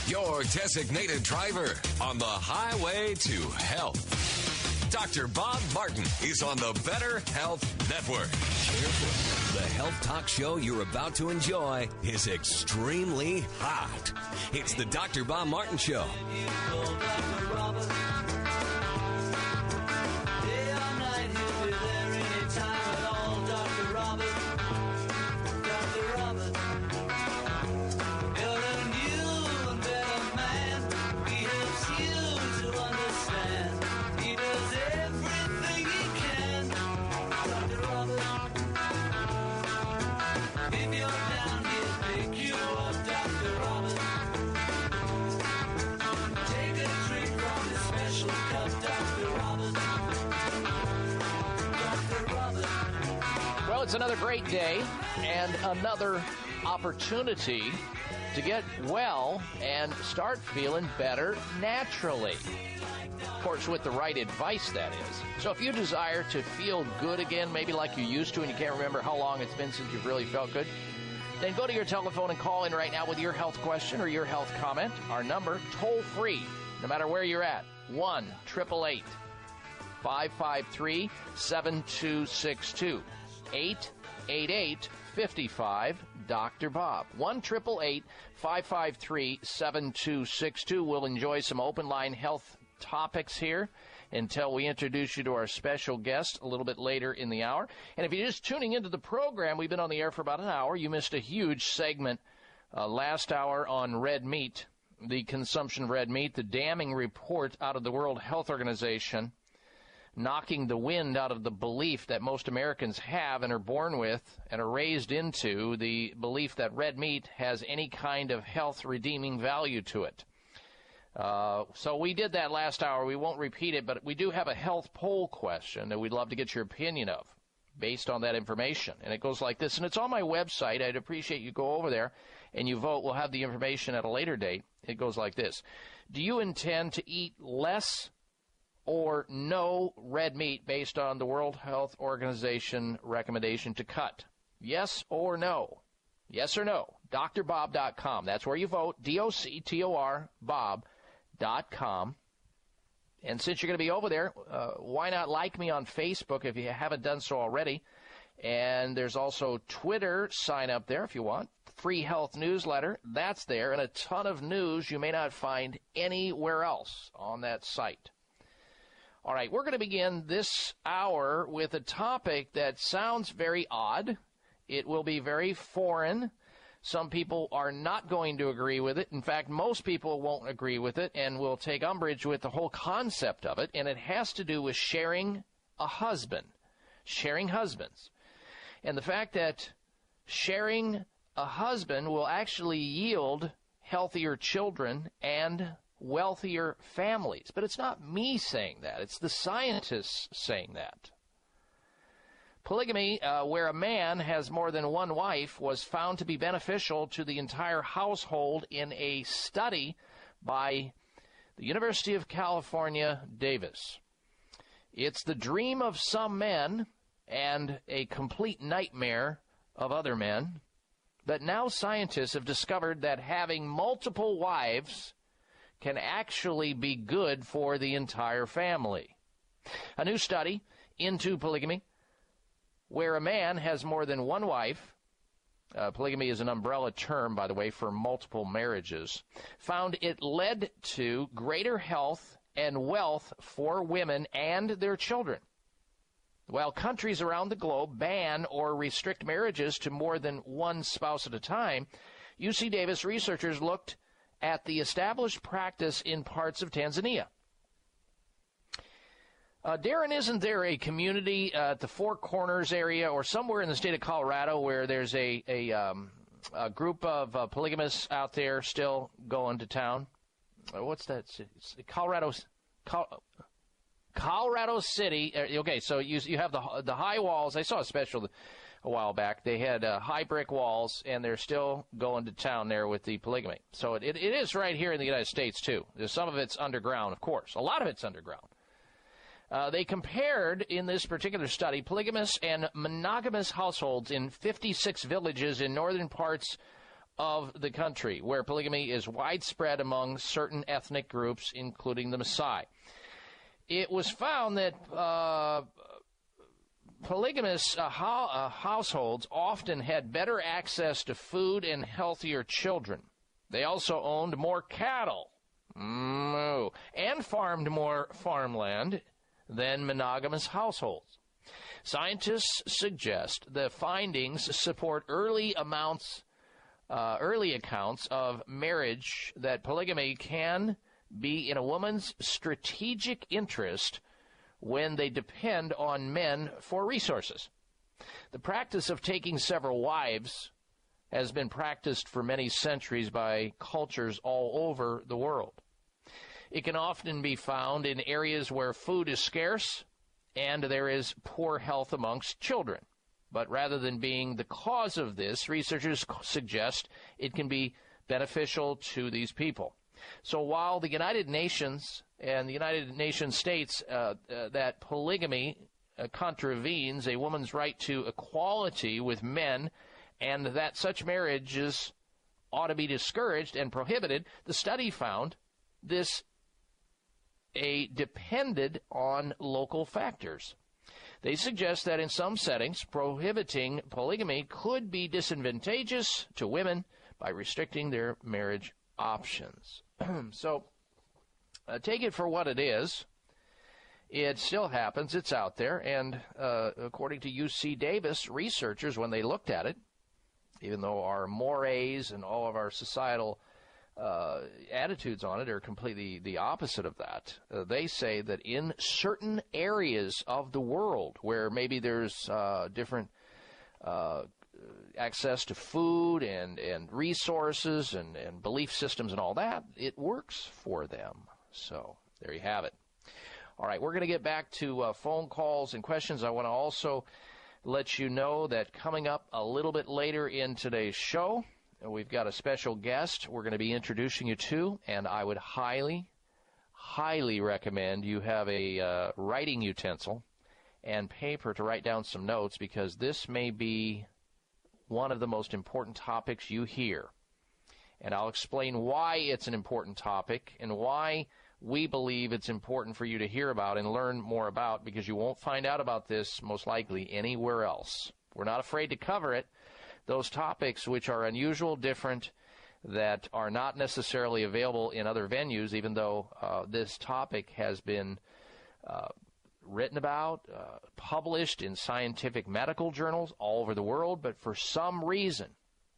your designated driver on the highway to health. Dr. Bob Martin is on the Better Health Network. Careful. The health talk show you're about to enjoy is extremely hot. It's the Dr. Bob Martin Show. It's another great day and another opportunity to get well and start feeling better naturally. Of course, with the right advice, that is. So if you desire to feel good again, maybe like you used to and you can't remember how long it's been since you've really felt good, then go to your telephone and call in right now with your health question or your health comment. Our number, toll free, no matter where you're at, 1-888-553-7262. 888-55 Dr. Bob. 1-888-553-7262. We'll enjoy some open line health topics here until we introduce you to our special guest a little bit later in the hour. And if you're just tuning into the program, we've been on the air for about an hour. You missed a huge segment last hour on red meat, the consumption of red meat, the damning report out of the World Health Organization, knocking the wind out of the belief that most Americans have and are born with and are raised into, the belief that red meat has any kind of health redeeming value to it. So we did that last hour. We won't repeat it, but we do have a health poll question that we'd love to get your opinion of based on that information. And it goes like this, and it's on my website. I'd appreciate you go over there and you vote. We'll have the information at a later date. It goes like this. Do you intend to eat less or no red meat based on the World Health Organization recommendation to cut? Yes or no? Yes or no? drbob.com. That's where you vote. DOCTOR Bob.com. And since you're going to be over there, why not like me on Facebook if you haven't done so already? And there's also Twitter. Sign up there if you want. Free health newsletter. That's there. And a ton of news you may not find anywhere else on that site. All right, we're going to begin this hour with a topic that sounds very odd. It will be very foreign. Some people are not going to agree with it. In fact, most people won't agree with it and will take umbrage with the whole concept of it. And it has to do with sharing a husband, sharing husbands. And the fact that sharing a husband will actually yield healthier children and wealthier families. But it's not me saying that. It's the scientists saying that. Polygamy, where a man has more than one wife, was found to be beneficial to the entire household in a study by the University of California, Davis. It's the dream of some men and a complete nightmare of other men. But now scientists have discovered that having multiple wives can actually be good for the entire family. A new study into polygamy, where a man has more than one wife, polygamy is an umbrella term, by the way, for multiple marriages, found it led to greater health and wealth for women and their children. While countries around the globe ban or restrict marriages to more than one spouse at a time, UC Davis researchers looked at the established practice in parts of Tanzania. Darren, isn't there a community at the Four Corners area or somewhere in the state of Colorado where there's a group of polygamists out there still going to town? What's that? It's Colorado City. Okay, so you have the high walls. I saw a special a while back. They had high brick walls, and they're still going to town there with the polygamy. So it is right here in the United States, too. There's some of it's underground, of course. A lot of it's underground. They compared, in this particular study, polygamous and monogamous households in 56 villages in northern parts of the country where polygamy is widespread among certain ethnic groups, including the Maasai. It was found that polygamous households often had better access to food and healthier children. They also owned more cattle and farmed more farmland than monogamous households. Scientists suggest the findings support early accounts of marriage that polygamy can be in a woman's strategic interest when they depend on men for resources. The practice of taking several wives has been practiced for many centuries by cultures all over the world. It can often be found in areas where food is scarce and there is poor health amongst children. But rather than being the cause of this, researchers suggest it can be beneficial to these people. So while the United Nations and the United Nations states that polygamy contravenes a woman's right to equality with men and that such marriages ought to be discouraged and prohibited, the study found this depended on local factors. They suggest that in some settings, prohibiting polygamy could be disadvantageous to women by restricting their marriage options. So, take it for what it is. It still happens. It's out there. And according to UC Davis researchers, when they looked at it, even though our mores and all of our societal attitudes on it are completely the opposite of that, they say that in certain areas of the world where maybe there's different access to food and resources and belief systems and all that, it works for them. So there you have it. All right, we're going to get back to phone calls and questions. I want to also let you know that coming up a little bit later in today's show, we've got a special guest we're going to be introducing you to, and I would highly, highly recommend you have a writing utensil and paper to write down some notes, because this may be one of the most important topics you hear. And I'll explain why it's an important topic and why we believe it's important for you to hear about and learn more about, because you won't find out about this most likely anywhere else. We're not afraid to cover it. Those topics which are unusual, different, that are not necessarily available in other venues, even though this topic has been written about, published in scientific medical journals all over the world. But for some reason,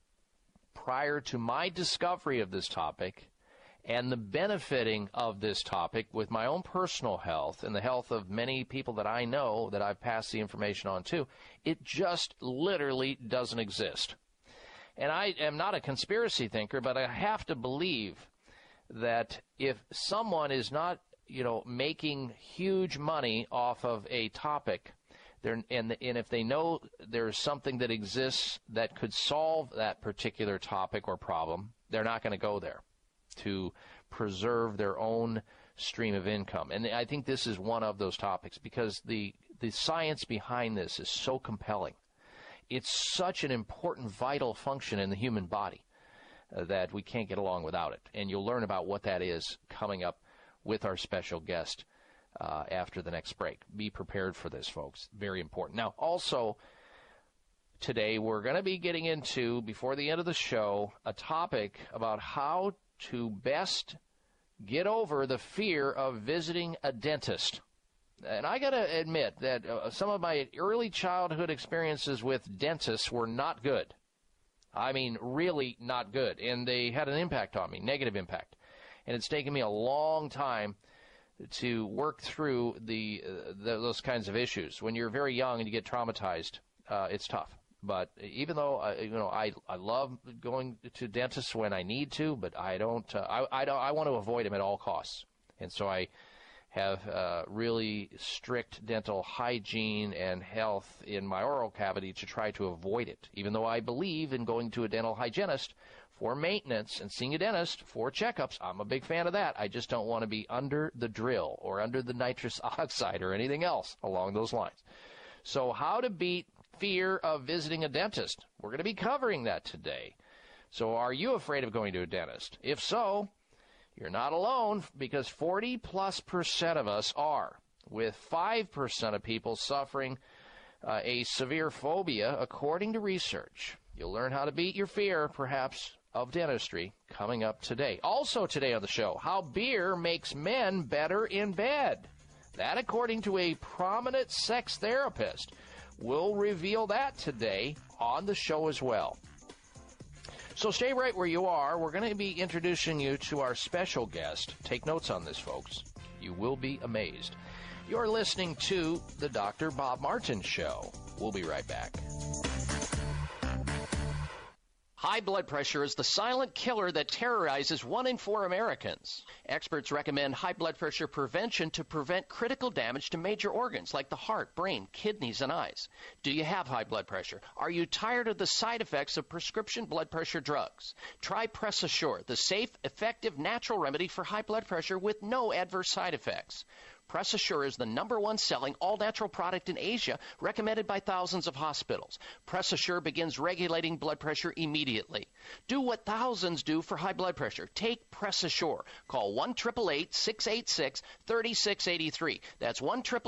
prior to my discovery of this topic and the benefiting of this topic with my own personal health and the health of many people that I know that I've passed the information on to, it just literally doesn't exist. And I am not a conspiracy thinker, but I have to believe that if someone is not, making huge money off of a topic, and if they know there's something that exists that could solve that particular topic or problem, they're not going to go there to preserve their own stream of income. And I think this is one of those topics, because the science behind this is so compelling. It's such an important, vital function in the human body that we can't get along without it. And you'll learn about what that is coming up with our special guest after the next break. Be prepared for this, folks. Very important. Now, also, today we're going to be getting into, before the end of the show, a topic about how to best get over the fear of visiting a dentist. And I got to admit that some of my early childhood experiences with dentists were not good. I mean, really not good. And they had an impact on me, negative impact. And it's taken me a long time to work through those kinds of issues. When you're very young and you get traumatized, it's tough. But even though I love going to dentists when I need to, but I don't. I want to avoid them at all costs, and so I have really strict dental hygiene and health in my oral cavity to try to avoid it. Even though I believe in going to a dental hygienist for maintenance and seeing a dentist for checkups, I'm a big fan of that. I just don't want to be under the drill or under the nitrous oxide or anything else along those lines. So how to beat fear of visiting a dentist. We're going to be covering that today. So are you afraid of going to a dentist? If so, you're not alone, because 40+% of us are, with 5% of people suffering a severe phobia, according to research. You'll learn how to beat your fear, perhaps, of dentistry coming up today. Also today on the show, how beer makes men better in bed. That according to a prominent sex therapist. We'll reveal that today on the show as well. So stay right where you are. We're going to be introducing you to our special guest. Take notes on this, folks. You will be amazed. You're listening to the Dr. Bob Martin Show. We'll be right back. High blood pressure is the silent killer that terrorizes 1 in 4 Americans. Experts recommend high blood pressure prevention to prevent critical damage to major organs like the heart, brain, kidneys, and eyes. Do you have high blood pressure? Are you tired of the side effects of prescription blood pressure drugs? Try Press Assure, the safe, effective, natural remedy for high blood pressure with no adverse side effects. Press Assure is the #1 selling all-natural product in Asia, recommended by thousands of hospitals. Press Assure begins regulating blood pressure immediately. Do what thousands do for high blood pressure. Take Press Assure. Call 1-888-686-3683. That's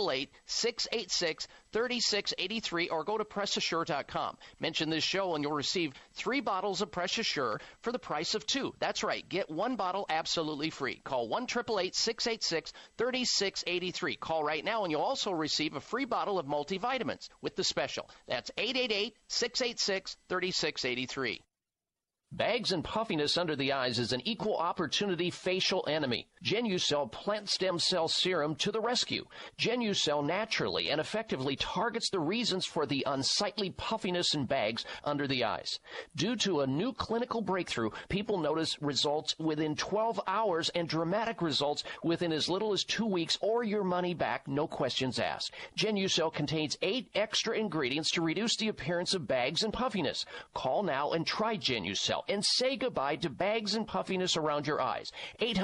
1-888-686-3683, or go to PressAssure.com. Mention this show and you'll receive 3 bottles of Press Assure for the price of 2. That's right. Get 1 bottle absolutely free. Call 1-888-686-3683. Call right now and you'll also receive a free bottle of multivitamins with the special. That's 888-686-3683. Bags and puffiness under the eyes is an equal opportunity facial enemy. Genucell Plant Stem Cell Serum to the rescue. Genucell naturally and effectively targets the reasons for the unsightly puffiness and bags under the eyes. Due to a new clinical breakthrough, people notice results within 12 hours and dramatic results within as little as 2 weeks, or your money back, no questions asked. Genucell contains 8 extra ingredients to reduce the appearance of bags and puffiness. Call now and try Genucell and say goodbye to bags and puffiness around your eyes.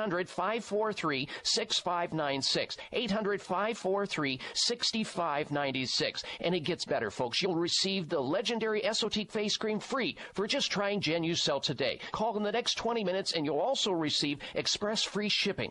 800-543-6596. 800-543-6596. And it gets better, folks. You'll receive the legendary Esotique face cream free for just trying Genucell today. Call in the next 20 minutes and you'll also receive express free shipping.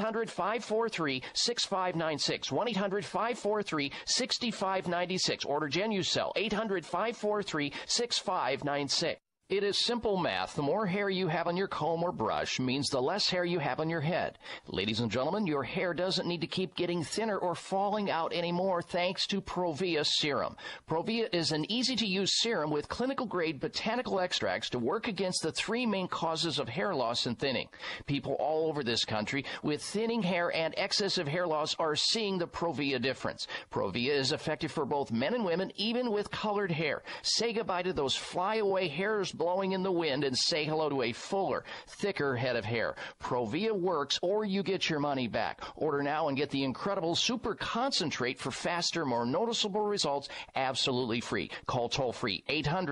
800-543-6596. 1-800-543-6596. Order Genucell. 800-543-6596. It is simple math. The more hair you have on your comb or brush means the less hair you have on your head. Ladies and gentlemen, your hair doesn't need to keep getting thinner or falling out anymore thanks to Provia Serum. Provia is an easy-to-use serum with clinical-grade botanical extracts to work against the 3 main causes of hair loss and thinning. People all over this country with thinning hair and excessive hair loss are seeing the Provia difference. Provia is effective for both men and women, even with colored hair. Say goodbye to those flyaway hairs blowing in the wind and say hello to a fuller, thicker head of hair. Provia works, or you get your money back. Order now and get the incredible super concentrate for faster, more noticeable results absolutely free. Call toll-free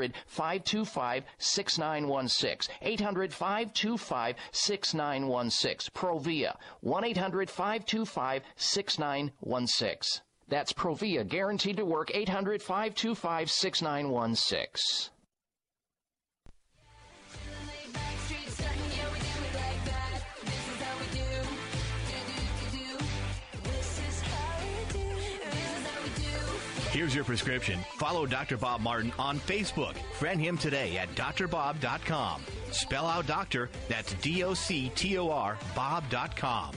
800-525-6916. 800-525-6916. Provia 1-800-525-6916. That's Provia, guaranteed to work. 800-525-6916. Here's your prescription. Follow Dr. Bob Martin on Facebook. Friend him today at drbob.com. Spell out doctor, that's D-O-C-T-O-R, bob.com.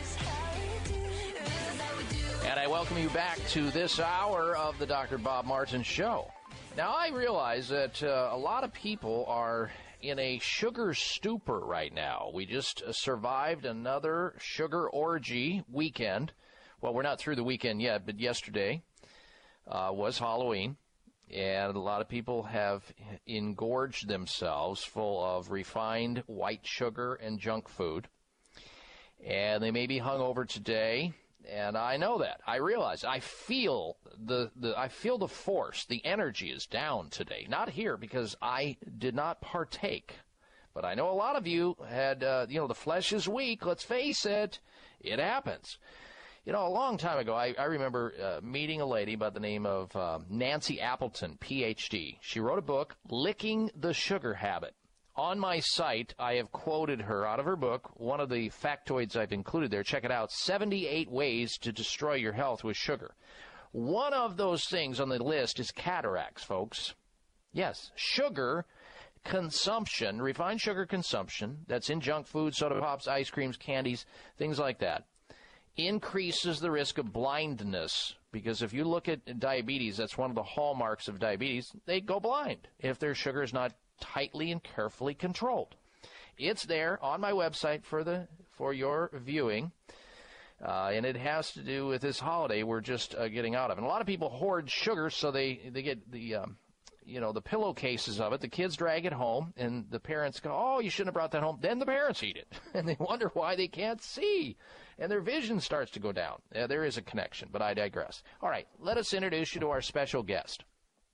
And I welcome you back to this hour of the Dr. Bob Martin Show. Now, I realize that a lot of people are in a sugar stupor right now. We just survived another sugar orgy weekend. Well, we're not through the weekend yet, but yesterday was Halloween, and a lot of people have engorged themselves full of refined white sugar and junk food, and they may be hungover today. And I know that. I realize. I feel I feel the force. The energy is down today. Not here because I did not partake, but I know a lot of you had. The flesh is weak. Let's face it. It happens. A long time ago, I remember meeting a lady by the name of Nancy Appleton, Ph.D. She wrote a book, Licking the Sugar Habit. On my site, I have quoted her out of her book. One of the factoids I've included there, check it out, 78 ways to destroy your health with sugar. One of those things on the list is cataracts, folks. Yes, sugar consumption, refined sugar consumption, that's in junk food, soda pops, ice creams, candies, things like that, increases the risk of blindness. Because if you look at diabetes, that's one of the hallmarks of diabetes, they go blind if their sugar is not tightly and carefully controlled. It's there on my website for your viewing, and it has to do with this holiday we're just getting out of. And a lot of people hoard sugar, so they get the pillowcases of it. The kids drag it home, and the parents go, oh, you shouldn't have brought that home. Then the parents eat it, and they wonder why they can't see, and their vision starts to go down. There is a connection, but I digress. All right, let us introduce you to our special guest.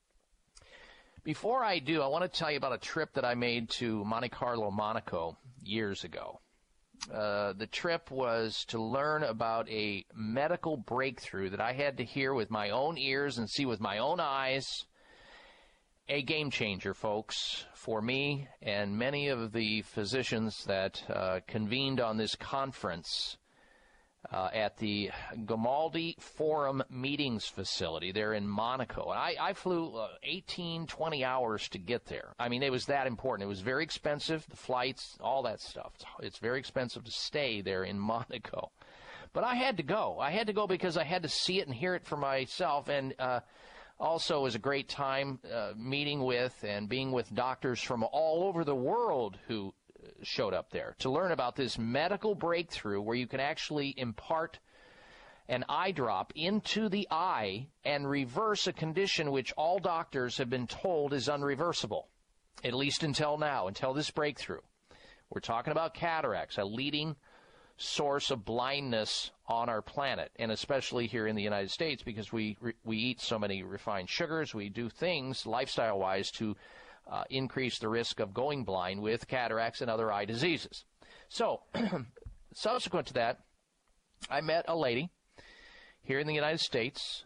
Before I do, I want to tell you about a trip that I made to Monte Carlo, Monaco, years ago. The trip was to learn about a medical breakthrough that I had to hear with my own ears and see with my own eyes. A game changer, folks, for me and many of the physicians that convened on this conference at the Gamaldi Forum Meetings Facility there in Monaco. And I flew 18, 20 hours to get there. I mean, it was that important. It was very expensive, the flights, all that stuff. It's very expensive to stay there in Monaco. But I had to go. I had to go because I had to see it and hear it for myself. And also, it was a great time meeting with and being with doctors from all over the world who showed up there to learn about this medical breakthrough where you can actually impart an eye drop into the eye and reverse a condition which all doctors have been told is unreversible, at least until now, until this breakthrough. We're talking about cataracts, a leading source of blindness on our planet, and especially here in the United States because we eat so many refined sugars, we do things lifestyle-wise to increase the risk of going blind with cataracts and other eye diseases. So, subsequent to that, I met a lady here in the United States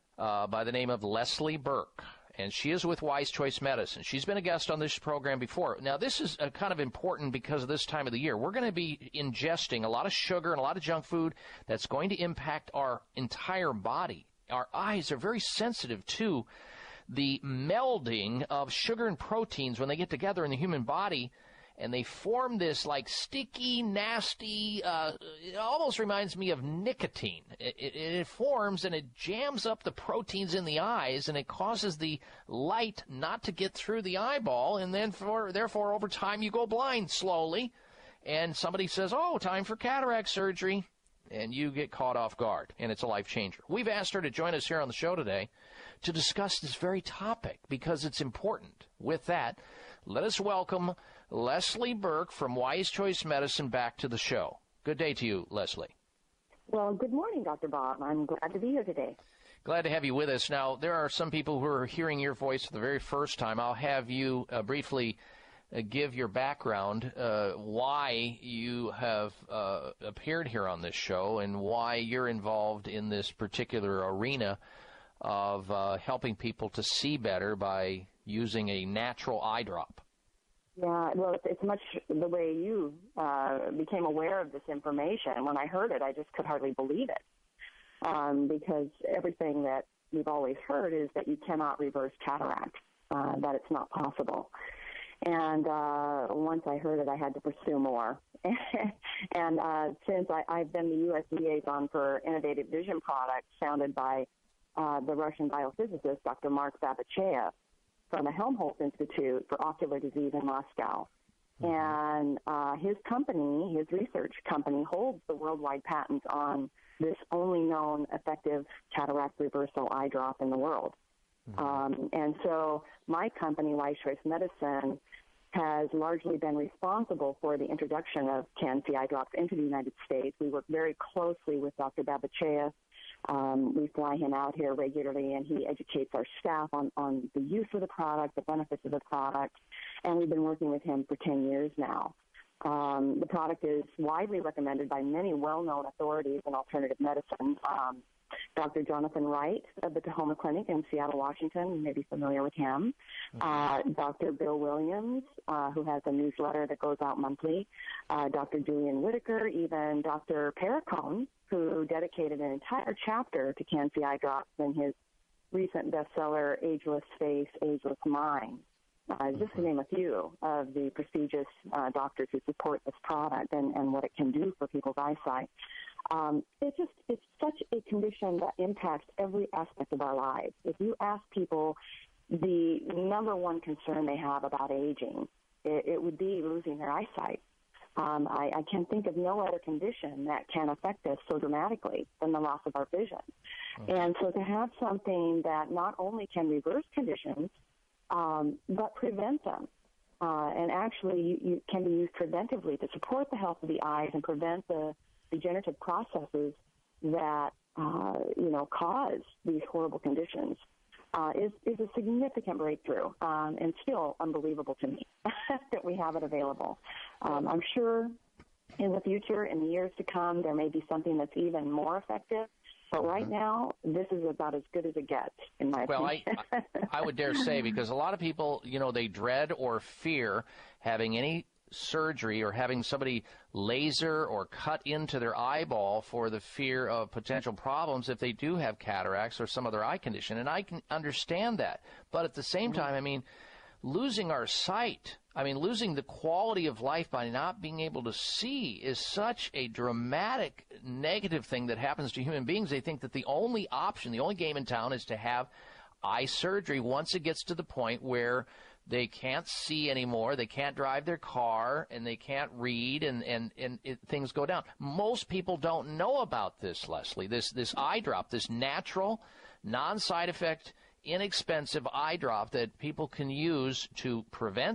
by the name of Leslie Burke, and she is with Wise Choice Medicine. She's been a guest on this program before. Now, this is kind of important because of this time of the year. We're going to be ingesting a lot of sugar and a lot of junk food that's going to impact our entire body. Our eyes are very sensitive to the melding of sugar and proteins when they get together in the human body, and they form this like sticky, nasty, it almost reminds me of nicotine. It forms and it jams up the proteins in the eyes, and it causes the light not to get through the eyeball, and then therefore over time you go blind slowly, and somebody says, oh, time for cataract surgery, and you get caught off guard, and it's a life changer. We've asked her to join us here on the show today to discuss this very topic because it's important. With that, let us welcome Leslie Burke from Wise Choice Medicine back to the show. Good day to you, Leslie. Well, good morning, Dr. Bob. I'm glad to be here today. Glad to have you with us. Now, there are some people who are hearing your voice for the very first time. I'll have you briefly give your background, why you have appeared here on this show and why you're involved in this particular arena of helping people to see better by using a natural eye drop. Yeah, well, it's much the way you became aware of this information. When I heard it, I just could hardly believe it because everything that we've always heard is that you cannot reverse cataract, that it's not possible. And once I heard it, I had to pursue more. And since I've been the U.S. liaison for innovative vision products founded by the Russian biophysicist, Dr. Mark Babachev, from the Helmholtz Institute for Ocular Disease in Moscow. And his company, his research company, holds the worldwide patent on this only known effective cataract reversal eye drop in the world. And so my company, Wise Choice Medicine, has largely been responsible for the introduction of CanC eye drops into the United States. We work very closely with Dr. Babachev. We fly him out here regularly, and he educates our staff on the use of the product, the benefits of the product, and we've been working with him for 10 years now. The product is widely recommended by many well-known authorities in alternative medicine. Dr. Jonathan Wright of the Tahoma Clinic in Seattle, Washington. You may be familiar with him. Dr. Bill Williams, who has a newsletter that goes out monthly. Dr. Julian Whitaker, even Dr. Perricone, who dedicated an entire chapter to Can-C eye drops in his recent bestseller, Ageless Face, Ageless Mind. Just to name a few of the prestigious doctors who support this product and what it can do for people's eyesight. It's such a condition that impacts every aspect of our lives. If you ask people the number one concern they have about aging, it would be losing their eyesight. I can think of no other condition that can affect us so dramatically than the loss of our vision. And so to have something that not only can reverse conditions, but prevent them, and actually you can be used preventively to support the health of the eyes and prevent the degenerative processes that, cause these horrible conditions, is a significant breakthrough, and still unbelievable to me that we have it available. I'm sure in the future, in the years to come, there may be something that's even more effective. But right now, this is about as good as it gets, in my opinion. Well, I would dare say, because a lot of people, they dread or fear having any surgery or having somebody laser or cut into their eyeball for the fear of potential problems if they do have cataracts or some other eye condition. And I can understand that. But at the same time, losing our sight, losing the quality of life by not being able to see is such a dramatic negative thing that happens to human beings. They think that the only option, the only game in town is to have eye surgery once it gets to the point where they can't see anymore, they can't drive their car, and they can't read, and things go down. Most people don't know about this, Leslie, this eye drop, this natural, non-side effect, inexpensive eye drop that people can use to prevent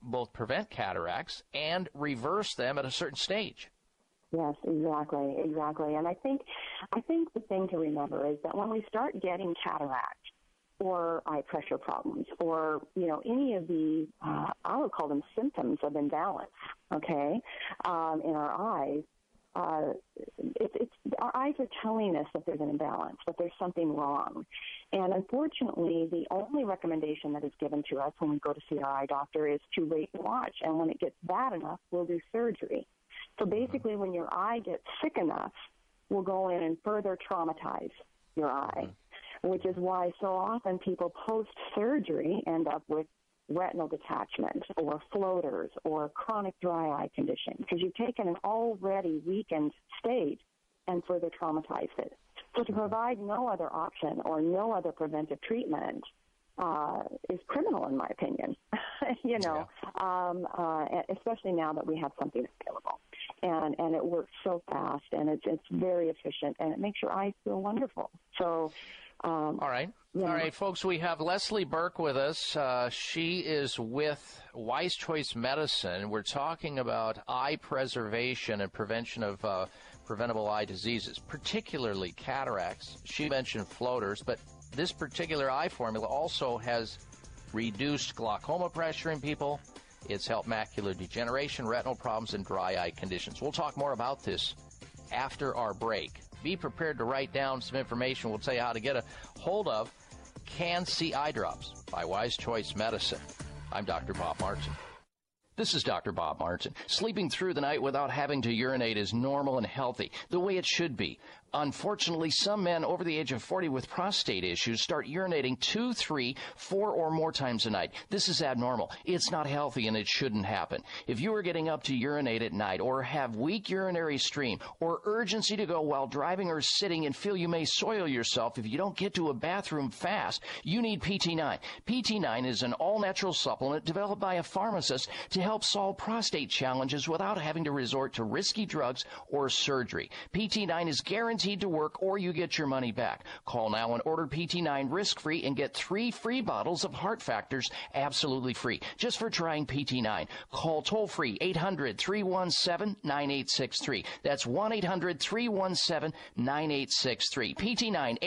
cataracts and reverse them at a certain stage. Yes, exactly. And I think the thing to remember is that when we start getting cataract or eye pressure problems or, any of the, I would call them symptoms of imbalance, okay, in our eyes, our eyes are telling us that there's an imbalance, that there's something wrong. And unfortunately, the only recommendation that is given to us when we go to see our eye doctor is to wait and watch. And when it gets bad enough, we'll do surgery. So basically, when your eye gets sick enough, we'll go in and further traumatize your eye, which is why so often people post-surgery end up with retinal detachment or floaters or chronic dry eye condition, because you've taken an already weakened state and further traumatized it. So to provide no other option or no other preventive treatment is criminal, in my opinion, especially now that we have something available. And it works so fast, and it's very efficient, and it makes your eyes feel wonderful. So, All right, folks, we have Leslie Burke with us. She is with Wise Choice Medicine. We're talking about eye preservation and prevention of preventable eye diseases, particularly cataracts. She mentioned floaters, but this particular eye formula also has reduced glaucoma pressure in people. It's helped macular degeneration, retinal problems, and dry eye conditions. We'll talk more about this after our break. Be prepared to write down some information. We'll tell you how to get a hold of Can-C eye drops by Wise Choice Medicine. I'm Dr. Bob Martin. This is Dr. Bob Martin. Sleeping through the night without having to urinate is normal and healthy, the way it should be. Unfortunately, some men over the age of 40 with prostate issues start urinating 2, 3, 4 or more times a night. This is abnormal. It's not healthy, and it shouldn't happen. If you are getting up to urinate at night or have weak urinary stream or urgency to go while driving or sitting and feel you may soil yourself if you don't get to a bathroom fast, you need PT9. PT9 is an all-natural supplement developed by a pharmacist to help solve prostate challenges without having to resort to risky drugs or surgery. PT9 is guaranteed to work, or you get your money back. Call now and order PT9 risk-free and get 3 free bottles of Heart Factors absolutely free just for trying PT9. Call toll-free 800-317-9863. That's 1-800-317-9863. PT9,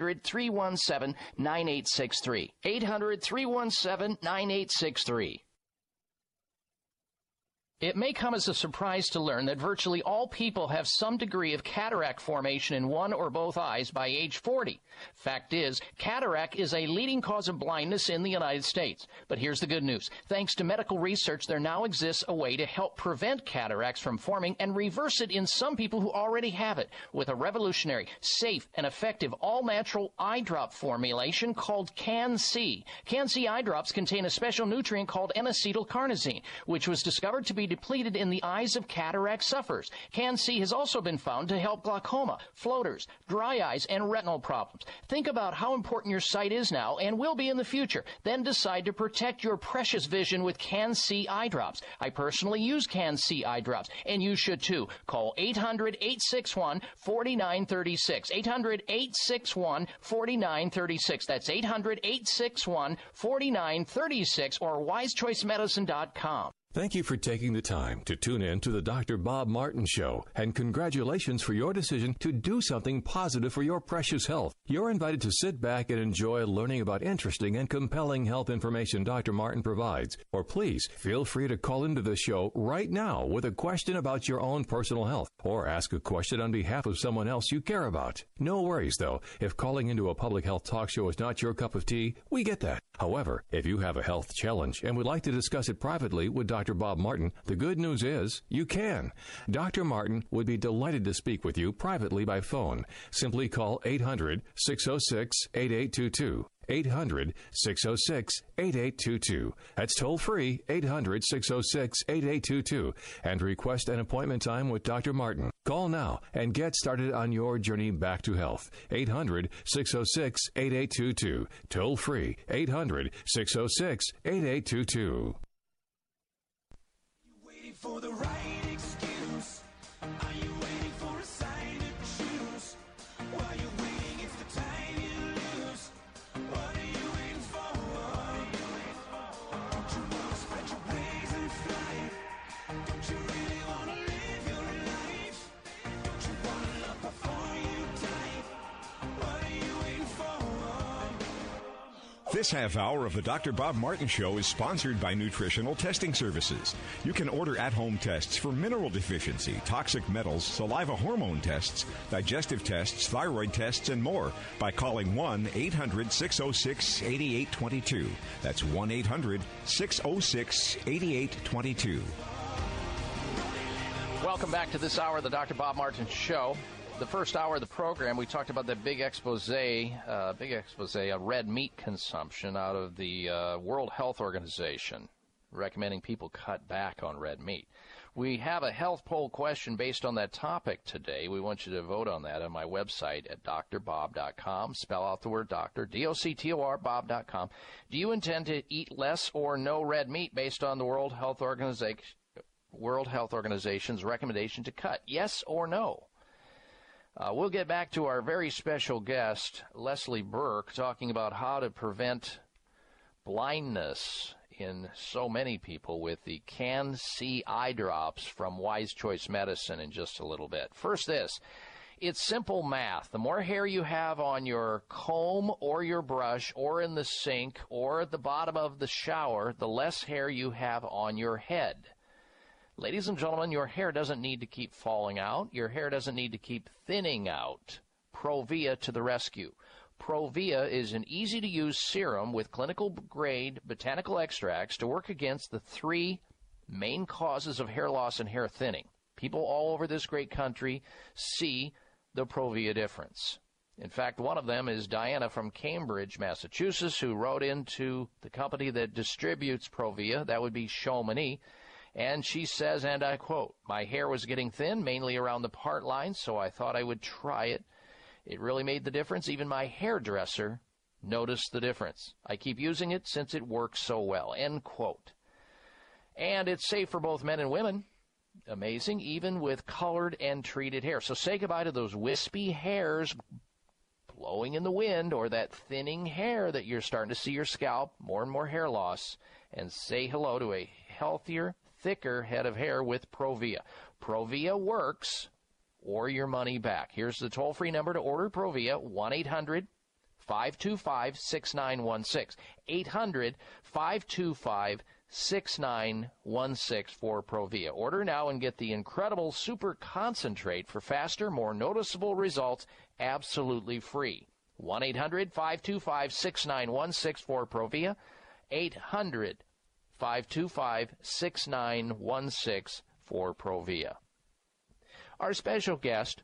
800-317-9863. 800-317-9863. It may come as a surprise to learn that virtually all people have some degree of cataract formation in one or both eyes by age 40. Fact is, cataract is a leading cause of blindness in the United States. But here's the good news. Thanks to medical research, there now exists a way to help prevent cataracts from forming and reverse it in some people who already have it with a revolutionary, safe, and effective all-natural eye drop formulation called Can-C. Can-C eye drops contain a special nutrient called N-acetylcarnosine, which was discovered to be depleted in the eyes of cataract sufferers. Can-C has also been found to help glaucoma, floaters, dry eyes, and retinal problems. Think about how important your sight is now and will be in the future. Then decide to protect your precious vision with Can-C eye drops. I personally use Can-C eye drops, and you should too. Call 800-861-4936. 800-861-4936. That's 800-861-4936 or wisechoicemedicine.com. Thank you for taking the time to tune in to the Dr. Bob Martin Show, and congratulations for your decision to do something positive for your precious health. You're invited to sit back and enjoy learning about interesting and compelling health information Dr. Martin provides. Or please feel free to call into the show right now with a question about your own personal health, or ask a question on behalf of someone else you care about. No worries, though. If calling into a public health talk show is not your cup of tea, we get that. However, if you have a health challenge and would like to discuss it privately with Dr. Bob Martin, the good news is you can. Dr. Martin would be delighted to speak with you privately by phone. Simply call 800-606-8822. 800-606-8822. That's toll free, 800-606-8822, and request an appointment time with Dr. Martin. Call now and get started on your journey back to health. 800-606-8822. Toll free, 800-606-8822. Waiting for the right excuse. Are you waiting for a sign to choose? While you're waiting, it's the time you lose. What are you waiting for? Don't you want to spread your wings and fly? Don't you really want to live your life? Don't you want to love before you die? What are you waiting for? This half hour of the Dr. Bob Martin Show is sponsored by Nutritional Testing Services. You can order at-home tests for mineral deficiency, toxic metals, saliva hormone tests, digestive tests, thyroid tests, and more by calling 1-800-606-8822. That's 1-800-606-8822. Welcome back to this hour of the Dr. Bob Martin Show. The first hour of the program, we talked about that big expose on red meat consumption out of the World Health Organization, recommending people cut back on red meat. We have a health poll question based on that topic today. We want you to vote on that on my website at drbob.com. Spell out the word doctor, D-O-C-T-O-R, bob.com. Do you intend to eat less or no red meat based on the World Health Organization's recommendation to cut? Yes or no? We'll get back to our very special guest, Leslie Burke, talking about how to prevent blindness in so many people with the Can-C eye drops from Wise Choice Medicine in just a little bit. First this, it's simple math. The more hair you have on your comb or your brush or in the sink or at the bottom of the shower, the less hair you have on your head. Ladies and gentlemen, your hair doesn't need to keep falling out. Your hair doesn't need to keep thinning out. Provia to the rescue. Provia is an easy-to-use serum with clinical-grade botanical extracts to work against the three main causes of hair loss and hair thinning. People all over this great country see the Provia difference. In fact, one of them is Diana from Cambridge, Massachusetts, who wrote into the company that distributes Provia. That would be Chamonix. And she says, and I quote, "My hair was getting thin, mainly around the part lines, so I thought I would try it. It really made the difference. Even my hairdresser noticed the difference. I keep using it since it works so well," end quote. And it's safe for both men and women. Amazing, even with colored and treated hair. So say goodbye to those wispy hairs blowing in the wind or that thinning hair that you're starting to see your scalp, more and more hair loss, and say hello to a healthier, thicker head of hair with Provia. Provia works or your money back. Here's the toll-free number to order Provia, 1-800-525-6916. 800-525-6916. 6916 for Provia. Order now and get the incredible super concentrate for faster, more noticeable results absolutely free. 1-800-525-6916 for Provia. 800-525-6916 for Provia. Our special guest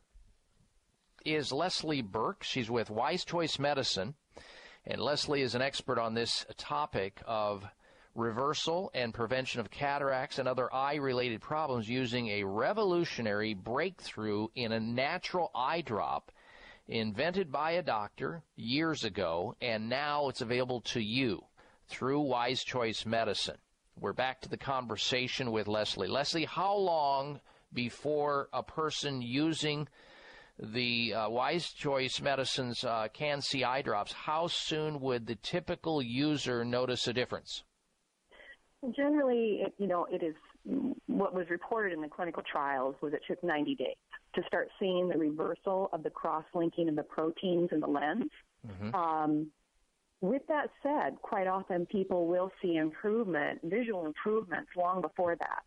is Leslie Burke. She's with Wise Choice Medicine, and Leslie is an expert on this topic of reversal and prevention of cataracts and other eye-related problems using a revolutionary breakthrough in a natural eye drop invented by a doctor years ago, and now it's available to you through Wise Choice Medicine. We're back to the conversation with Leslie. Leslie, how long before a person using the Wise Choice Medicine's Can-C eye drops, how soon would the typical user notice a difference? Generally, it is what was reported in the clinical trials was it took 90 days to start seeing the reversal of the cross-linking of the proteins in the lens. Mm-hmm. With that said, quite often people will see visual improvements long before that.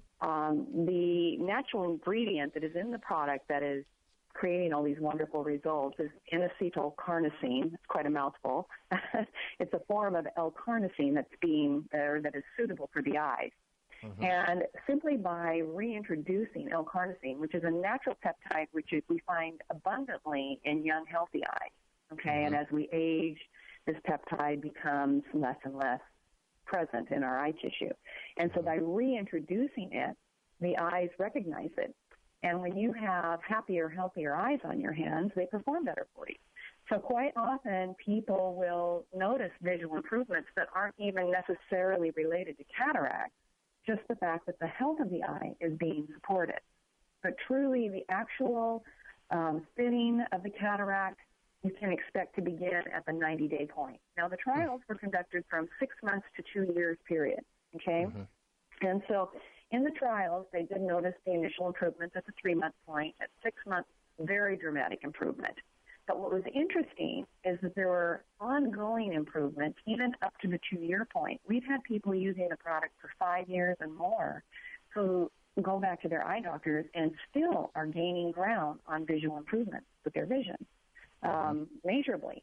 The natural ingredient that is in the product that is creating all these wonderful results is N-acetylcarnosine. It's quite a mouthful. It's a form of L-carnosine that is suitable for the eyes. Mm-hmm. And simply by reintroducing L-carnosine, which is a natural peptide which we find abundantly in young, healthy eyes, okay? Mm-hmm. And as we age, this peptide becomes less and less present in our eye tissue. And so by reintroducing it, the eyes recognize it. And when you have happier, healthier eyes on your hands, they perform better for you. So quite often people will notice visual improvements that aren't even necessarily related to cataract, just the fact that the health of the eye is being supported. But truly the actual thinning of the cataract, you can expect to begin at the 90-day point. Now, the trials were conducted from 6 months to 2 years period, okay? Mm-hmm. And so in the trials, they did notice the initial improvements at the 3-month point. At 6 months, very dramatic improvement. But what was interesting is that there were ongoing improvements even up to the 2-year point. We've had people using the product for 5 years and more who go back to their eye doctors and still are gaining ground on visual improvements with their vision, measurably.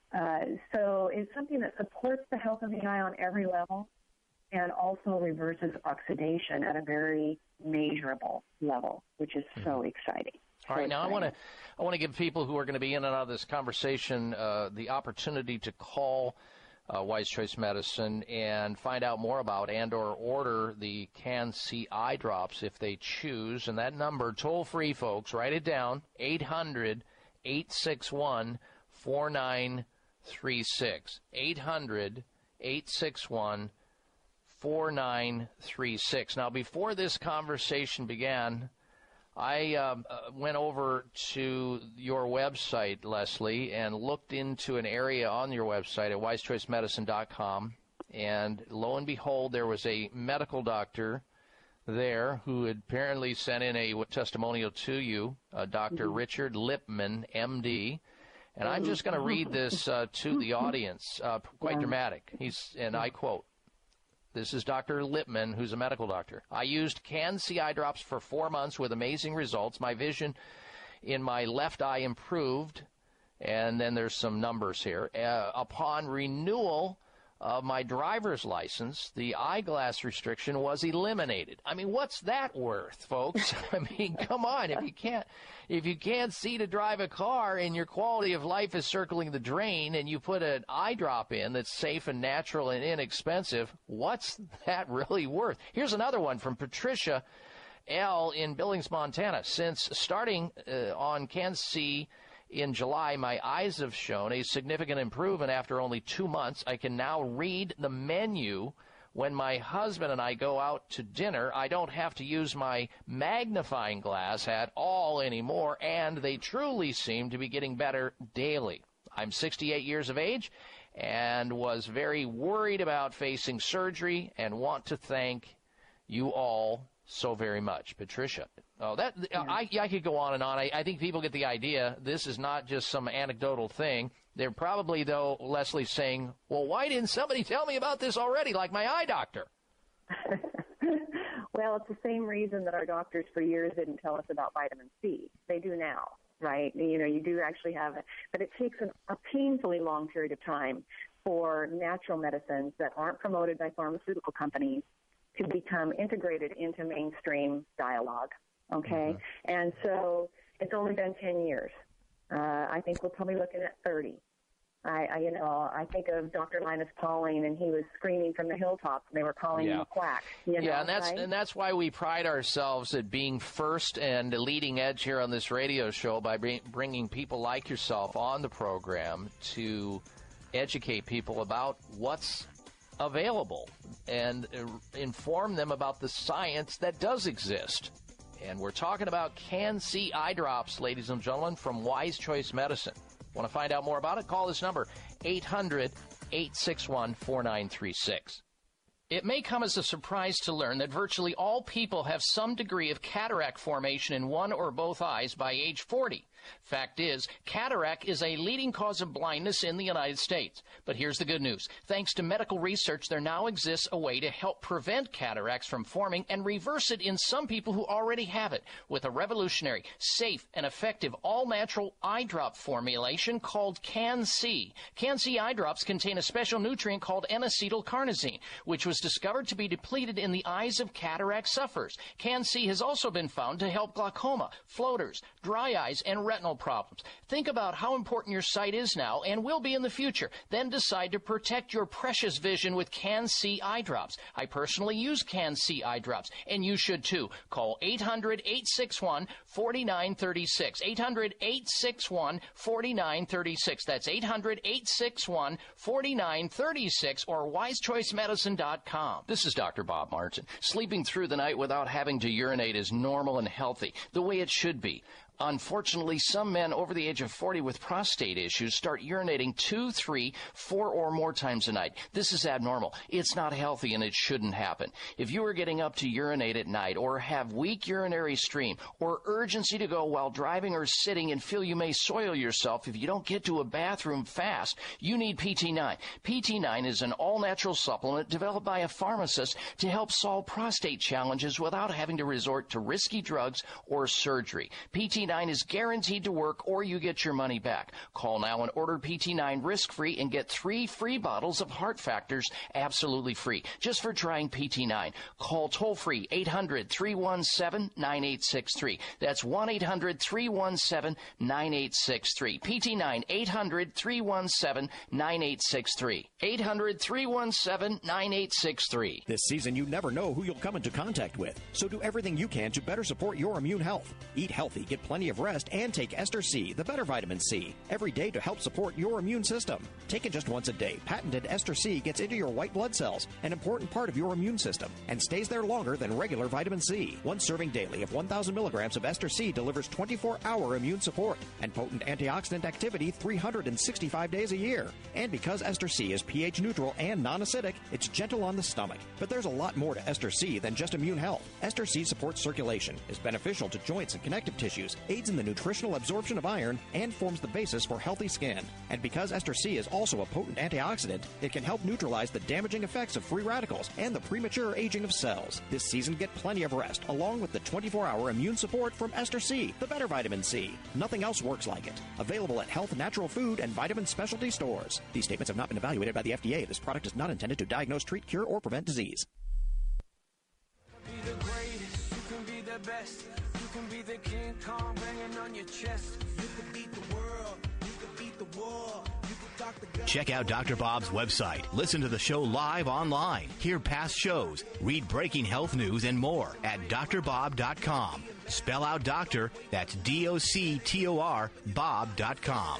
So it's something that supports the health of the eye on every level and also reverses oxidation at a very measurable level, which is so exciting. All right, now I want to give people who are going to be in and out of this conversation the opportunity to call Wise Choice Medicine and find out more about and or order the Can-C eye drops if they choose. And that number, toll-free, folks, write it down, 800-861-4936. 800-861-4936. Now, before this conversation began, I went over to your website, Leslie, and looked into an area on your website at wisechoicemedicine.com, and lo and behold, there was a medical doctor there who had apparently sent in a testimonial to you, Dr. Richard Lipman, M.D., and I'm just going to read this to the audience, quite dramatic. And I quote, this is Dr. Lipman, who's a medical doctor. I used Can-C eye drops for 4 months with amazing results. My vision in my left eye improved, and then there's some numbers here. Upon renewal of my driver's license, the eyeglass restriction was eliminated. I mean, what's that worth, folks? I mean, come on. If you can't see to drive a car and your quality of life is circling the drain and you put an eye drop in that's safe and natural and inexpensive, what's that really worth? Here's another one from Patricia L. in Billings, Montana. Since starting on Can-C in July, my eyes have shown a significant improvement after only 2 months. I can now read the menu when my husband and I go out to dinner. I don't have to use my magnifying glass at all anymore, and they truly seem to be getting better daily. I'm 68 years of age and was very worried about facing surgery and want to thank you all so very much. Patricia. Oh, I could go on and on. I think people get the idea. This is not just some anecdotal thing. They're probably, though, Leslie, saying, well, why didn't somebody tell me about this already, like my eye doctor? Well, it's the same reason that our doctors for years didn't tell us about vitamin C. They do now, right? You know, you do actually have it, but it takes a painfully long period of time for natural medicines that aren't promoted by pharmaceutical companies to become integrated into mainstream dialogue, okay? And so it's only been 10 years. I think we're probably looking at 30. I think of Dr. Linus Pauling, and he was screaming from the hilltops, and they were calling him a quack. And that's why we pride ourselves at being first and leading edge here on this radio show by bringing people like yourself on the program to educate people about what's available and inform them about the science that does exist. And we're talking about Can-C eye drops, ladies and gentlemen, from Wise Choice Medicine. Want to find out more about it? Call this number, 800-861-4936. It may come as a surprise to learn that virtually all people have some degree of cataract formation in one or both eyes by age 40. Fact is, cataract is a leading cause of blindness in the United States. But here's the good news. Thanks to medical research, there now exists a way to help prevent cataracts from forming and reverse it in some people who already have it with a revolutionary, safe, and effective all-natural eye drop formulation called Can-C. Can-C eye drops contain a special nutrient called N-acetylcarnosine, which was discovered to be depleted in the eyes of cataract sufferers. Can-C has also been found to help glaucoma, floaters, dry eyes, and retinal problems. Think about how important your sight is now and will be in the future. Then decide to protect your precious vision with Can-C eye drops. I personally use Can-C eye drops, and you should too. Call 800-861-4936. 800-861-4936. That's 800-861-4936 or wisechoicemedicine.com. This is Dr. Bob Martin. Sleeping through the night without having to urinate is normal and healthy, the way it should be. Unfortunately, some men over the age of 40 with prostate issues start urinating 2, 3, 4 or more times a night. This is abnormal. It's not healthy, and it shouldn't happen. If you are getting up to urinate at night or have weak urinary stream or urgency to go while driving or sitting and feel you may soil yourself if you don't get to a bathroom fast, you need PT9. PT9 is an all-natural supplement developed by a pharmacist to help solve prostate challenges without having to resort to risky drugs or surgery. PT9 is guaranteed to work or you get your money back. Call now and order PT9 risk-free and get 3 free bottles of Heart Factors absolutely free just for trying PT9. Call toll-free 800-317-9863. That's 1-800-317-9863. PT9 800-317-9863. 800-317-9863. This season, you never know who you'll come into contact with, so do everything you can to better support your immune health. Eat healthy, get plenty of rest, and take Ester C, the better vitamin C, every day to help support your immune system. Take it just once a day. Patented Ester C gets into your white blood cells, an important part of your immune system, and stays there longer than regular vitamin C. One serving daily of 1,000 milligrams of Ester C delivers 24-hour immune support and potent antioxidant activity 365 days a year. And because Ester C is pH neutral and non-acidic, it's gentle on the stomach. But there's a lot more to Ester C than just immune health. Ester C supports circulation, is beneficial to joints and connective tissues, aids in the nutritional absorption of iron, and forms the basis for healthy skin. And because Ester C is also a potent antioxidant, it can help neutralize the damaging effects of free radicals and the premature aging of cells. This season, get plenty of rest, along with the 24-hour immune support from Ester C, the better vitamin C. Nothing else works like it. Available at health, natural food, and vitamin specialty stores. These statements have not been evaluated by the FDA. This product is not intended to diagnose, treat, cure, or prevent disease. Be the greatest, you can be the best. You can be the King Kong banging on your chest. You can beat the world, you can beat the war. Check out Dr. Bob's website. Listen to the show live online. Hear past shows. Read breaking health news and more at drbob.com. Spell out doctor, that's D-O-C-T-O-R, Bob.com.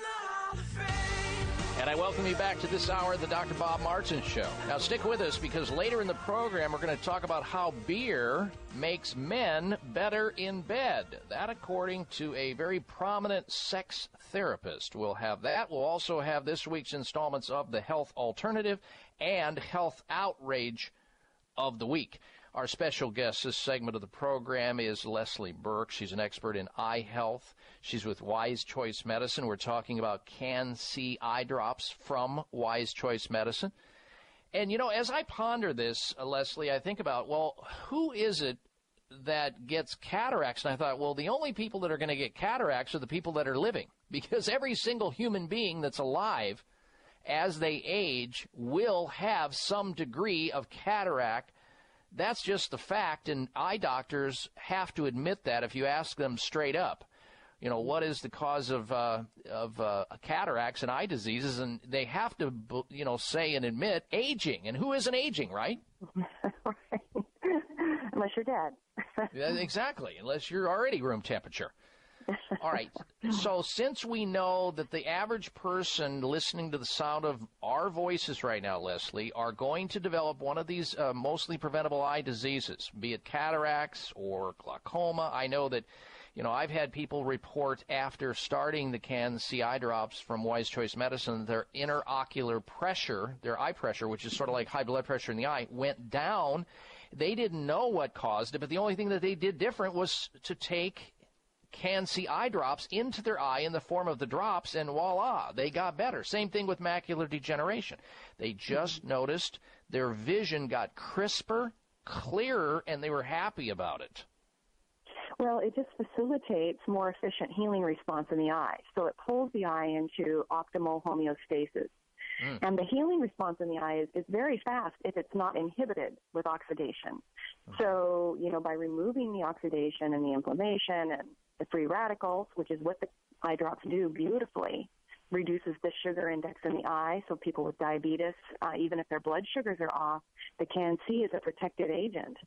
And I welcome you back to this hour of the Dr. Bob Martin Show. Now stick with us because later in the program we're going to talk about how beer makes men better in bed. That according to a very prominent sex therapist. We'll have that. We'll also have this week's installments of the Health Alternative and Health Outrage of the Week. Our special guest this segment of the program is Leslie Burke. She's an expert in eye health. She's with Wise Choice Medicine. We're talking about Can-C eye drops from Wise Choice Medicine. And, you know, as I ponder this, Leslie, I think about, well, who is it that gets cataracts? And I thought, well, the only people that are going to get cataracts are the people that are living, because every single human being that's alive, as they age, will have some degree of cataract. That's just the fact, and eye doctors have to admit that if you ask them straight up. You know, what is the cause of cataracts and eye diseases? And they have to, you know, say and admit aging. And who isn't aging, right? Right. Unless you're dead. Yeah, exactly, unless you're already room temperature. All right. So since we know that the average person listening to the sound of our voices right now, Leslie, are going to develop one of these mostly preventable eye diseases, be it cataracts or glaucoma, I know that, you know, I've had people report after starting the Can-C eye drops from Wise Choice Medicine, their interocular pressure, their eye pressure, which is sort of like high blood pressure in the eye, went down. They didn't know what caused it, but the only thing that they did different was to take Can-C eye drops into their eye in the form of the drops, and voila, they got better. Same thing with macular degeneration. They just noticed their vision got crisper, clearer, and they were happy about it. Well, it just facilitates more efficient healing response in the eye. So it pulls the eye into optimal homeostasis. And the healing response in the eye is very fast if it's not inhibited with oxidation. So, you know, by removing the oxidation and the inflammation and the free radicals, which is what the eye drops do beautifully, reduces the sugar index in the eye. So people with diabetes, even if their blood sugars are off, the Can-C is a protective agent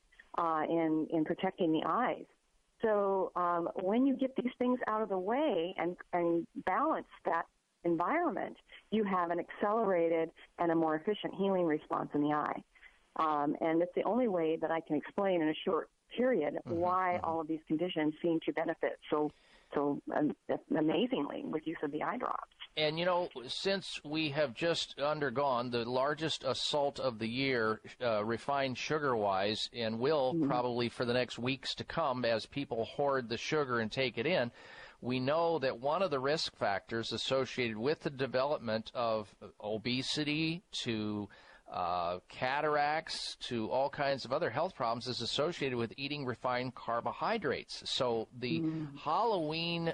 in protecting the eyes. So when you get these things out of the way and balance that environment, you have an accelerated and a more efficient healing response in the eye. And it's the only way that I can explain in a short period why all of these conditions seem to benefit so amazingly with use of the eye drops. And, you know, since we have just undergone the largest assault of the year, refined sugar-wise, and will probably for the next weeks to come as people hoard the sugar and take it in, we know that one of the risk factors associated with the development of obesity to cataracts to all kinds of other health problems is associated with eating refined carbohydrates. So the Halloween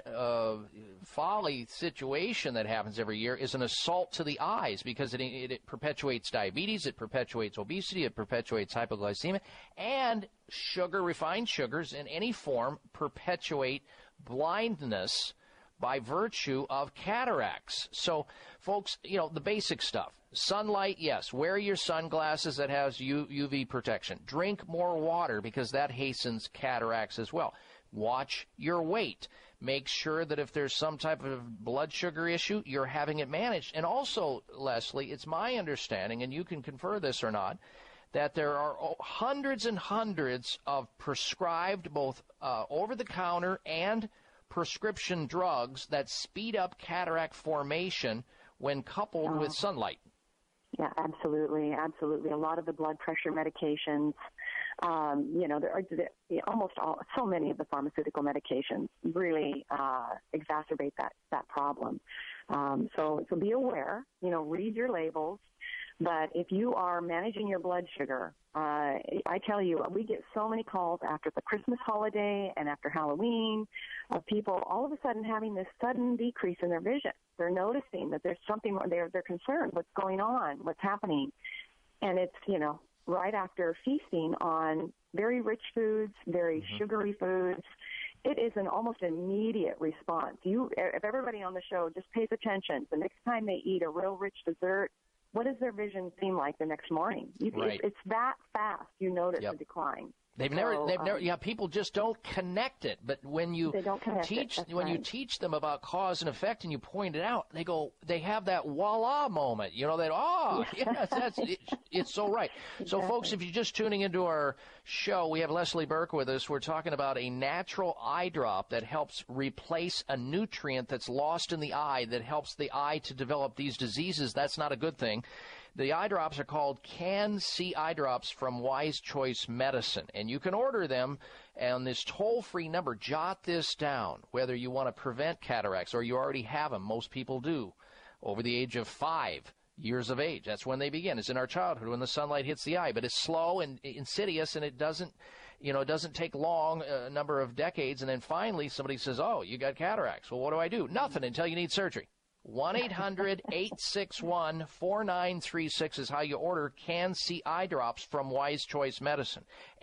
folly situation that happens every year is an assault to the eyes because it perpetuates diabetes, it perpetuates obesity, it perpetuates hypoglycemia, and refined sugars in any form perpetuate blindness by virtue of cataracts. So, folks, you know, the basic stuff. Sunlight, yes. Wear your sunglasses that has UV protection. Drink more water because that hastens cataracts as well. Watch your weight. Make sure that if there's some type of blood sugar issue, you're having it managed. And also, Leslie, it's my understanding, and you can confer this or not, that there are hundreds and hundreds of prescribed both over-the-counter and prescription drugs that speed up cataract formation when coupled with sunlight. Yeah, absolutely, absolutely. A lot of the blood pressure medications, you know, there are so many of the pharmaceutical medications really exacerbate that problem. So be aware, you know, read your labels. But if you are managing your blood sugar, I tell you, we get so many calls after the Christmas holiday and after Halloween of people all of a sudden having this sudden decrease in their vision. They're noticing that there's something, they're concerned, what's going on, what's happening. And it's, you know, right after feasting on very rich foods, very sugary foods. It is an almost immediate response. If everybody on the show just pays attention, the next time they eat a real rich dessert, what does their vision seem like the next morning? Right. It's that fast. You notice a decline. They've never, people just don't connect it. But when you teach them about cause and effect and you point it out, they have that voila moment. You know, it's so right. So folks, if you're just tuning into our show, we have Leslie Burke with us. We're talking about a natural eye drop that helps replace a nutrient that's lost in the eye that helps the eye to develop these diseases. That's not a good thing. The eye drops are called Can-C eye drops from Wise Choice Medicine, and you can order them on this toll-free number. Jot this down, whether you want to prevent cataracts or you already have them. Most people do. Over the age of 5, years of age. That's when they begin. It's in our childhood when the sunlight hits the eye, but it's slow and insidious, and it doesn't take long, a number of decades, and then finally somebody says, oh, you got cataracts. Well, what do I do? Nothing until you need surgery. 1-800-861-4936 is how you order Can-C eye drops from Wise Choice Medicine.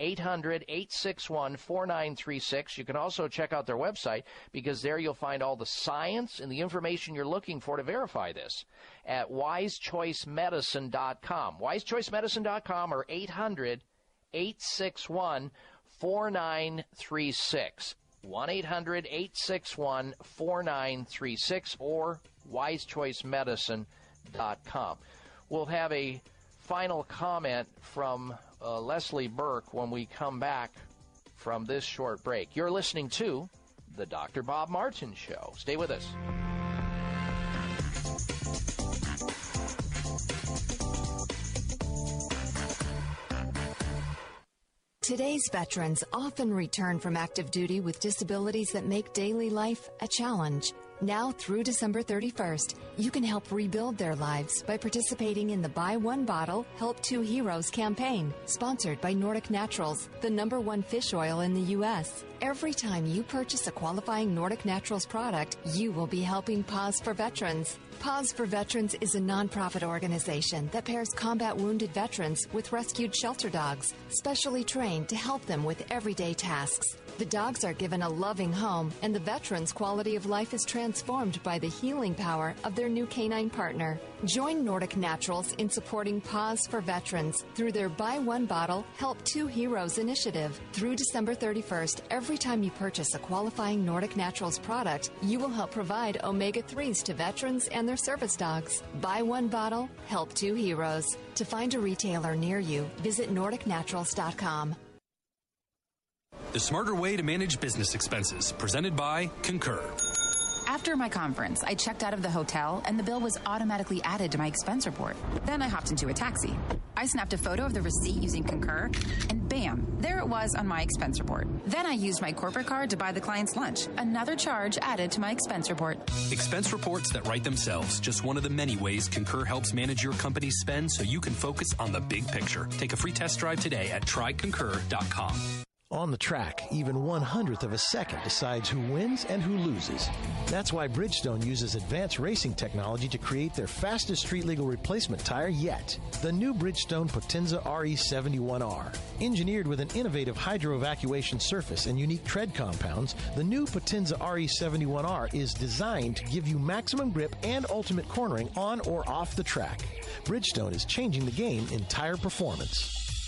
800-861-4936. You can also check out their website because there you'll find all the science and the information you're looking for to verify this at wisechoicemedicine.com. wisechoicemedicine.com or 800-861-4936. 1-800-861-4936 or wisechoicemedicine.com. We'll have a final comment from Leslie Burke when we come back from this short break. You're listening to The Dr. Bob Martin Show. Stay with us. Today's veterans often return from active duty with disabilities that make daily life a challenge. Now through December 31st, you can help rebuild their lives by participating in the Buy One Bottle, Help Two Heroes campaign, sponsored by Nordic Naturals, the #1 fish oil in the U.S. Every time you purchase a qualifying Nordic Naturals product, you will be helping Pause for Veterans. Pause for Veterans is a nonprofit organization that pairs combat wounded veterans with rescued shelter dogs, specially trained to help them with everyday tasks. The dogs are given a loving home, and the veterans' quality of life is transformed by the healing power of their new canine partner. Join Nordic Naturals in supporting Pause for Veterans through their Buy One Bottle, Help Two Heroes initiative. Through December 31st, every time you purchase a qualifying Nordic Naturals product, you will help provide omega-3s to veterans and their service dogs. Buy One Bottle, Help Two Heroes. To find a retailer near you, visit NordicNaturals.com. The smarter way to manage business expenses, presented by Concur. After my conference, I checked out of the hotel and the bill was automatically added to my expense report. Then I hopped into a taxi. I snapped a photo of the receipt using Concur, and bam, there it was on my expense report. Then I used my corporate card to buy the client's lunch. Another charge added to my expense report. Expense reports that write themselves. Just one of the many ways Concur helps manage your company's spend so you can focus on the big picture. Take a free test drive today at tryconcur.com. On the track, even 1/100th of a second decides who wins and who loses. That's why Bridgestone uses advanced racing technology to create their fastest street-legal replacement tire yet, the new Bridgestone Potenza RE71R. Engineered with an innovative hydro-evacuation surface and unique tread compounds, the new Potenza RE71R is designed to give you maximum grip and ultimate cornering on or off the track. Bridgestone is changing the game in tire performance.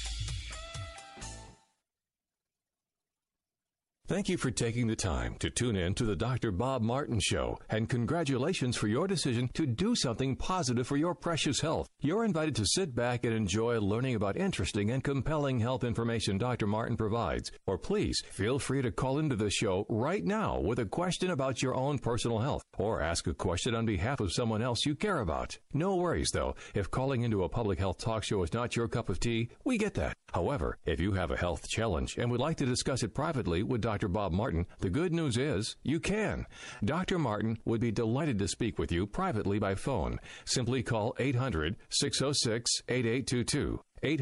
Thank you for taking the time to tune in to the Dr. Bob Martin Show, and congratulations for your decision to do something positive for your precious health. You're invited to sit back and enjoy learning about interesting and compelling health information Dr. Martin provides. Or please feel free to call into the show right now with a question about your own personal health, or ask a question on behalf of someone else you care about. No worries, though. If calling into a public health talk show is not your cup of tea, we get that. However, if you have a health challenge and would like to discuss it privately with Dr. Bob Martin, the good news is you can. Dr. Martin would be delighted to speak with you privately by phone. Simply call 800-606-8822.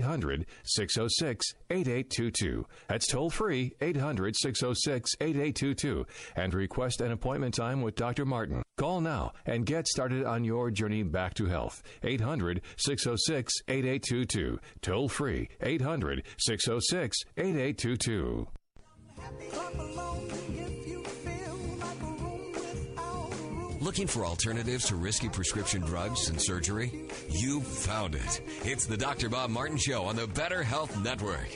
800-606-8822. That's toll free, 800-606-8822, and request an appointment time with Dr. Martin. Call now and get started on your journey back to health. 800-606-8822. Toll free, 800-606-8822. Looking for alternatives to risky prescription drugs and surgery? You've found it. It's the Dr. Bob Martin Show on the Better Health Network.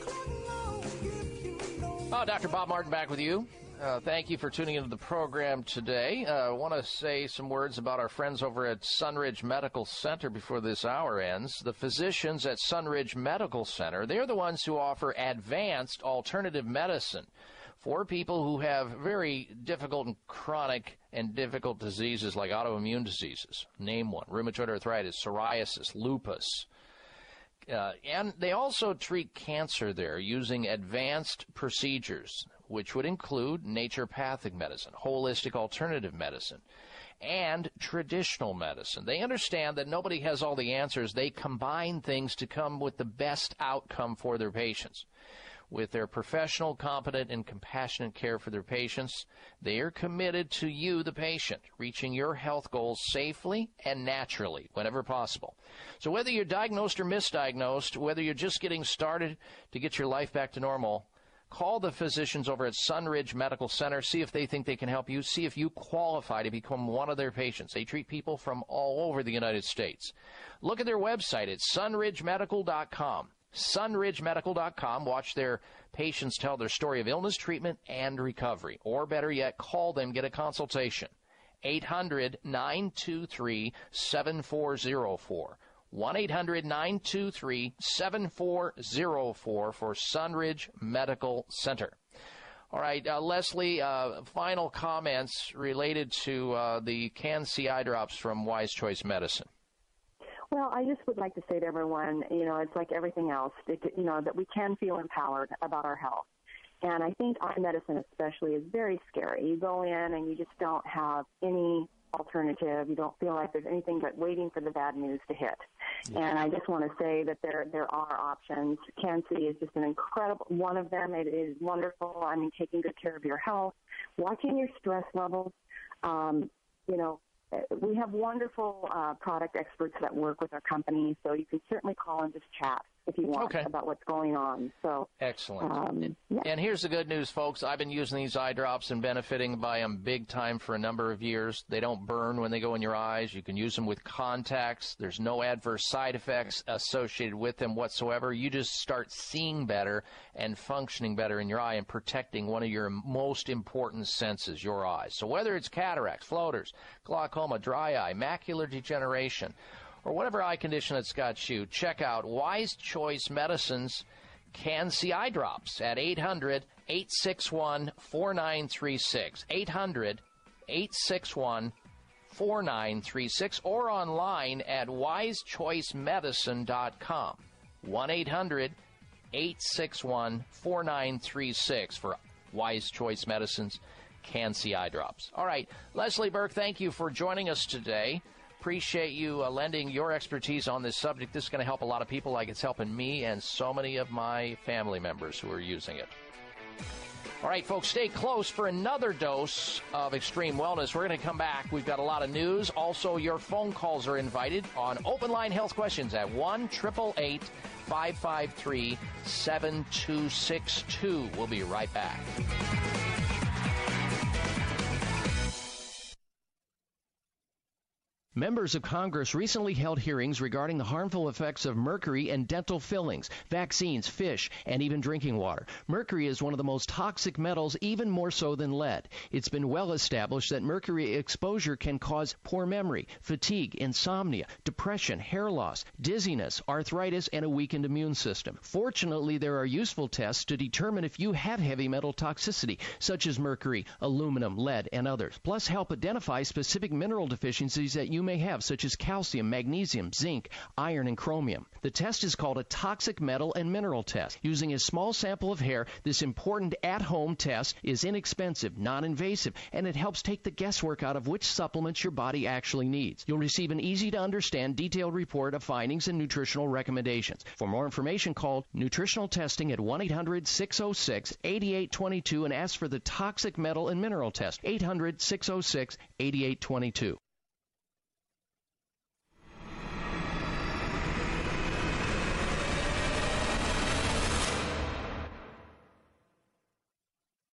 Dr. Bob Martin back with you. Thank you for tuning into the program today. I want to say some words about our friends over at Sunridge Medical Center before this hour ends. The physicians at Sunridge Medical Center, they're the ones who offer advanced alternative medicine for people who have very difficult and chronic and difficult diseases like autoimmune diseases. Name one: rheumatoid arthritis, psoriasis, lupus. And they also treat cancer there using advanced procedures. which would include naturopathic medicine, holistic alternative medicine, and traditional medicine. They understand that nobody has all the answers. They combine things to come with the best outcome for their patients. With their professional, competent, and compassionate care for their patients, they are committed to you, the patient, reaching your health goals safely and naturally whenever possible. So whether you're diagnosed or misdiagnosed, whether you're just getting started to get your life back to normal, call the physicians over at Sunridge Medical Center. See if they think they can help you. See if you qualify to become one of their patients. They treat people from all over the United States. Look at their website at sunridgemedical.com. sunridgemedical.com. Watch their patients tell their story of illness, treatment, and recovery. Or better yet, call them, get a consultation. 800-923-7404. 1-800-923-7404 for Sunridge Medical Center. All right, Leslie, final comments related to the Can-C eye drops from Wise Choice Medicine. Well, I just would like to say to everyone, it's like everything else, that we can feel empowered about our health. And I think eye medicine especially is very scary. You go in and you just don't have any alternative. You don't feel like there's anything but waiting for the bad news to hit. And I just want to say that there are options. Can-C is just an incredible one of them. It is wonderful. I mean, taking good care of your health, watching your stress levels. We have wonderful product experts that work with our company, so you can certainly call and just chat if you want about what's going on. So excellent. And here's the good news, folks. I've been using these eye drops and benefiting by them big time for a number of years. They don't burn when they go in your eyes. You can use them with contacts. There's no adverse side effects associated with them whatsoever. You just start seeing better and functioning better in your eye and protecting one of your most important senses, your eyes. So whether it's cataracts, floaters, glaucoma, dry eye, macular degeneration, or whatever eye condition that's got you, check out Wise Choice Medicine's Can-C eye drops at 800-861-4936, 800-861-4936, or online at wisechoicemedicine.com, 1-800-861-4936 for Wise Choice Medicine's Can-C eye drops. All right, Leslie Burke, thank you for joining us today. Appreciate you lending your expertise on this subject. This is going to help a lot of people like it's helping me and so many of my family members who are using it. All right, folks, stay close for another dose of Extreme Wellness. We're going to come back. We've got a lot of news. Also, your phone calls are invited on Open Line Health Questions at 1-888-553-7262. We'll be right back. Members of Congress recently held hearings regarding the harmful effects of mercury in dental fillings, vaccines, fish, and even drinking water. Mercury is one of the most toxic metals, even more so than lead. It's been well established that mercury exposure can cause poor memory, fatigue, insomnia, depression, hair loss, dizziness, arthritis, and a weakened immune system. Fortunately, there are useful tests to determine if you have heavy metal toxicity, such as mercury, aluminum, lead, and others, plus help identify specific mineral deficiencies that you may have, such as calcium, magnesium, zinc, iron, and chromium. The test is called a toxic metal and mineral test. Using a small sample of hair, this important at-home test is inexpensive, non-invasive, and it helps take the guesswork out of which supplements your body actually needs. You'll receive an easy-to-understand, detailed report of findings and nutritional recommendations. For more information, call Nutritional Testing at 1-800-606-8822 and ask for the toxic metal and mineral test, 800-606-8822.